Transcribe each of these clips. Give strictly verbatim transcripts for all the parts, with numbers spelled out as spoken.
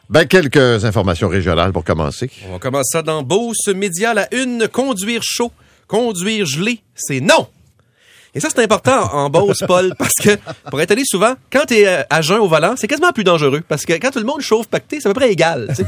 Ben, quelques informations régionales pour commencer. On va commencer ça dans Beauce Média, la une. Conduire chaud, conduire gelé, c'est non. Et ça, c'est important en Beauce, Paul, parce que, pour être allé souvent, quand t'es à jeun au volant, c'est quasiment plus dangereux. Parce que quand tout le monde chauffe pacté, c'est à peu près égal. T'sais.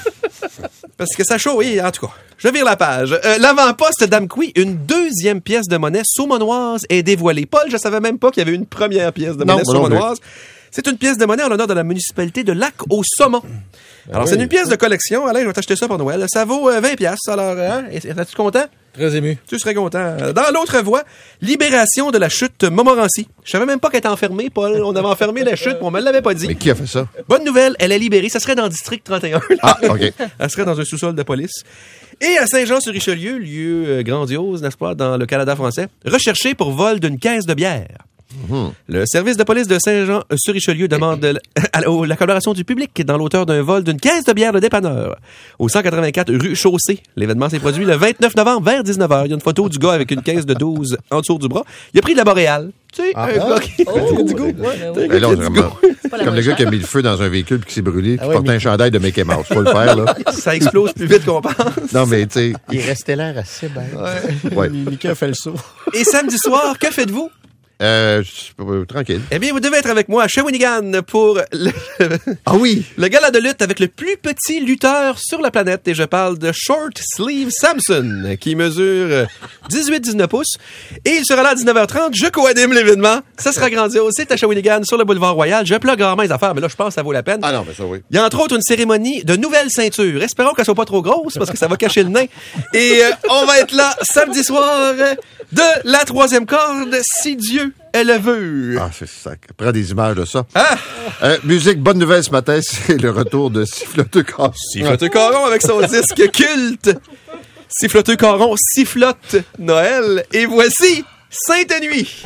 Parce que ça chauffe, oui, en tout cas. Je vire la page. Euh, l'avant-poste d'Amqui, une deuxième pièce de monnaie saumonoise est dévoilée. Paul, je savais même pas qu'il y avait une première pièce de monnaie non, saumonoise. C'est une pièce de monnaie en l'honneur de la municipalité de Lac-au-Saumon. Alors, oui, c'est une pièce de collection. Alain, je vais t'acheter ça pour Noël. Ça vaut euh, vingt piastres. Alors, hein? Es-tu content? Très ému. Tu serais content. Dans l'autre voie, libération de la chute Montmorency. Je savais même pas qu'elle était enfermée, Paul. On avait enfermé la chute, mais on me l'avait pas dit. Mais qui a fait ça? Bonne nouvelle, elle est libérée. Ça serait dans le district trente et un. Ah, OK. Elle serait dans un sous-sol de police. Et à Saint-Jean-sur-Richelieu, lieu euh, grandiose, n'est-ce pas, dans le Canada français, recherché pour vol d'une caisse de bière. Mmh. Le service de police de Saint-Jean-sur-Richelieu demande l- la collaboration du public dans l'auteur d'un vol d'une caisse de bière de dépanneur au cent quatre-vingt-quatre rue Chaussée. L'événement s'est produit le vingt-neuf novembre vers dix-neuf heures. Il y a une photo du gars avec une caisse de douze en dessous du bras. Il a pris de la Boréale. Tu sais, ah, un gars qui oh, a du goût. Ben là, comme le gars qui a mis le feu dans un véhicule puis qui s'est brûlé, qui ah ouais, portait mais... un chandail de Mickey Mouse. Faut le faire, là. Ça explose plus vite qu'on pense. Non, mais tu sais. Il restait l'air assez bête. Ouais. ouais. Mickey a fait le saut. Et samedi soir, que faites-vous? Euh, euh, tranquille. Eh bien, vous devez être avec moi à Shawinigan pour le, ah oui, le gala de lutte avec le plus petit lutteur sur la planète. Et je parle de Short Sleeve Samson, qui mesure dix-huit à dix-neuf pouces. Et il sera là à dix-neuf heures trente. Je co-anime l'événement. Ça sera grandiose. C'est à Shawinigan, sur le boulevard Royal. Je plug rarement les affaires, mais là, je pense que ça vaut la peine. Ah non, mais ça, oui. Il y a entre autres une cérémonie de nouvelle ceinture. Espérons qu'elle soit pas trop grosse, parce que ça va cacher le nain. Et euh, on va être là samedi soir de la troisième corde, si Dieu elle le veut. Ah, c'est ça. Prends des images de ça. Ah! Euh, musique, bonne nouvelle ce matin, c'est le retour de Siffloteux Caron. Siffloteux Caron avec son disque culte. Siffloteux Caron sifflote Noël. Et voici Sainte Nuit.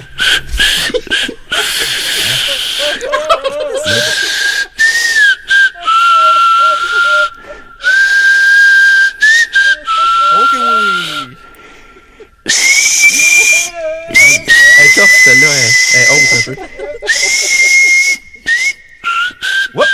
Ok, oui. Elle est tough, celle-là, elle est haute un peu. Whoop.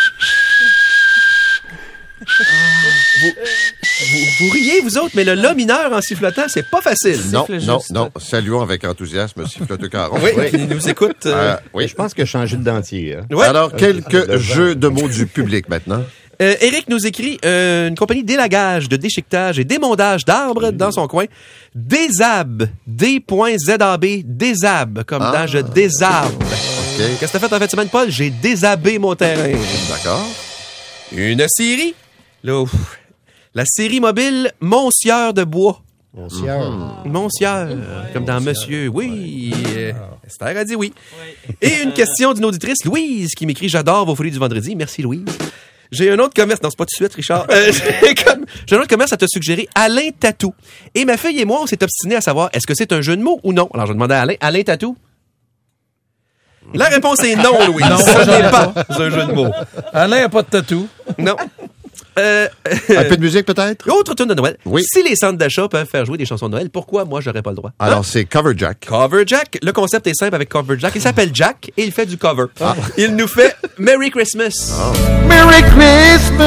Ah, vous, vous, vous riez, vous autres, mais le la mineur en sifflotant, c'est pas facile. Non, non, non. Saluons avec enthousiasme Siffloteux Caron. Oui, oui, il nous écoute. Euh... Euh, oui. Je pense qu'il a changé de dentier. Hein. Ouais. Alors, quelques euh, jeux de mots du public maintenant. Euh, Eric nous écrit euh, une compagnie d'élagage, de déchiquetage et d'émondage d'arbres mmh. dans son coin. Désab, D.ZAB, désab, comme ah. dans je désarbe. Okay. Qu'est-ce que t'as fait en fin de semaine, Paul? J'ai désabé mon terrain. D'accord. Une série. Là, ouf. La série mobile Monsieur de bois. Monsieur. Mmh. Monsieur, mmh. comme dans Monsieur. Monsieur. Oui. Euh, Esther a dit oui. oui. Et une question d'une auditrice, Louise, qui m'écrit « J'adore vos folies du vendredi ». Merci, Louise. J'ai un autre commerce. Non, c'est pas tout de suite, Richard. Euh, j'ai, comme... j'ai un autre commerce à te suggérer. Alain Tatou. Et ma fille et moi, on s'est obstinés à savoir est-ce que c'est un jeu de mots ou non. Alors, je demandais à Alain. Alain Tatou? La réponse est non, Louise. Non, ça n'est pas un jeu de mots. Alain n'a pas de tatou. Non. Euh, un peu de musique, peut-être? Autre tune de Noël. Oui. Si les centres d'achat peuvent faire jouer des chansons de Noël, pourquoi moi, j'aurais pas le droit? Alors, hein? c'est Cover Jack. Cover Jack. Le concept est simple avec Cover Jack. Il s'appelle Jack et il fait du cover. Ah. Il nous fait Merry Christmas. Oh. Merry Christmas.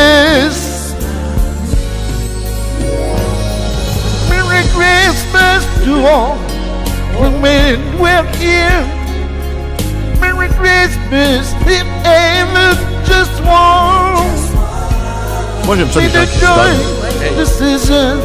Merry Christmas to all when we're here. Merry Christmas, if ever just one. Moi, j'aime ça, les gens qui se donnent.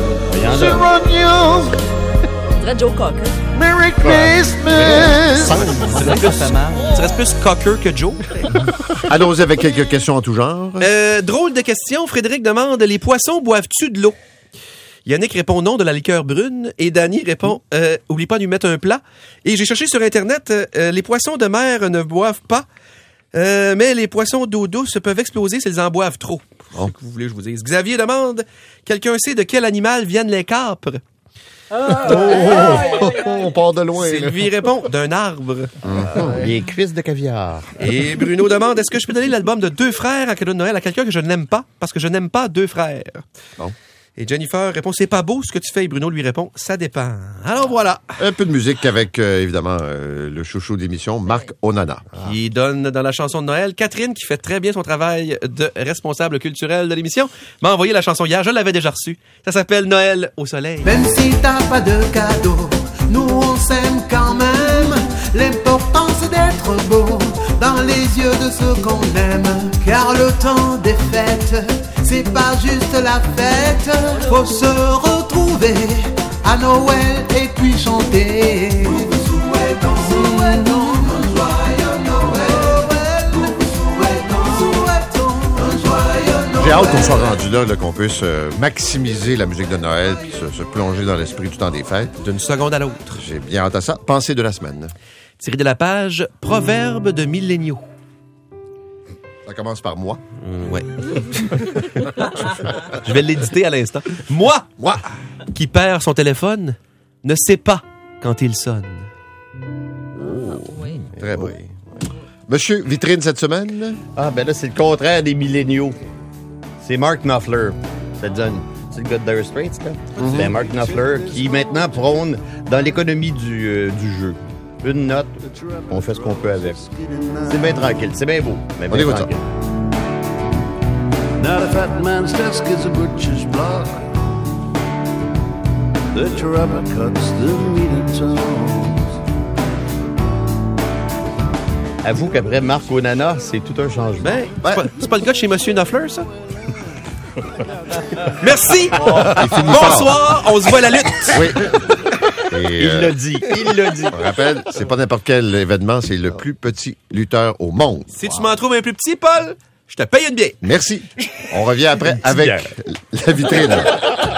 On dirait Joe Cocker. Merry Christmas! Tu restes plus Cocker que Joe. Allons-y avec quelques questions en tout genre. Euh, drôle de question. Frédéric demande, les poissons boivent-tu de l'eau? Yannick répond non, de la liqueur brune. Et Danny répond, euh, oublie pas de lui mettre un plat. Et j'ai cherché sur Internet, euh, les poissons de mer ne boivent pas. Euh, mais les poissons d'eau douce peuvent exploser s'ils en boivent trop. Oh. C'est ce que vous voulez que je vous dise. Xavier demande, quelqu'un sait de quel animal viennent les capres? Ah, oh, oh, oh, oh, on part de loin. Sylvie répond, d'un arbre. Mm-hmm. Les cuisses de caviar. Et Bruno demande, est-ce que je peux donner l'album de Deux frères en cadeau de Noël à quelqu'un que je n'aime pas? Parce que je n'aime pas Deux frères. Bon. Et Jennifer répond, c'est pas beau ce que tu fais. Et Bruno lui répond, ça dépend. Alors voilà. Un peu de musique avec, euh, évidemment, euh, le chouchou d'émission, Marc Onana. Qui donne dans la chanson de Noël. Catherine, qui fait très bien son travail de responsable culturel de l'émission, m'a envoyé la chanson hier. Je l'avais déjà reçue. Ça s'appelle Noël au soleil. Même si t'as pas de cadeau, nous on s'aime quand même. L'important c'est d'être beau dans les yeux de ceux qu'on aime. Car le temps des fêtes, c'est pas juste la fête. Faut se retrouver à Noël et puis chanter. Nous vous souhaitons, souhaitons un joyeux Noël. Nous vous souhaitons, souhaitons un joyeux Noël. J'ai hâte qu'on soit rendu là, là qu'on puisse euh, maximiser la musique de Noël puis se, se plonger dans l'esprit du temps des fêtes. D'une seconde à l'autre. J'ai bien hâte à ça. Pensée de la semaine. Tiré de la page Proverbes de milléniaux. Ça commence par moi. Mmh, ouais. Je vais l'éditer à l'instant. Moi, moi, qui perd son téléphone, ne sait pas quand il sonne. Oh, oui. Très beau. Oui. Monsieur, vitrine cette semaine? Ah, ben là, c'est le contraire des milléniaux. C'est Mark Knopfler. Ça te donne... C'est le gars de Dire Straits, là. Mm-hmm. Ben, Mark Knopfler, qui maintenant prône dans l'économie du, euh, du jeu. Une note, on fait ce qu'on peut avec. C'est bien tranquille, c'est bien beau. Mais bien on écoute ça. Not a fat man's desk is a butcher's block. The trapper cuts the meat and tones. Avoue qu'après Marc Onana, c'est tout un changement. Ben, c'est, pas, c'est pas le gars de chez Monsieur Knopfler, ça? Merci! Oh, bonsoir, on se voit à la lutte! Oui. Et il euh, l'a dit, il l'a dit. On rappelle, c'est pas n'importe quel événement, c'est le plus petit lutteur au monde. Si wow. tu m'en trouves un plus petit, Paul, je te paye une bière. Merci. On revient après avec la vitrine.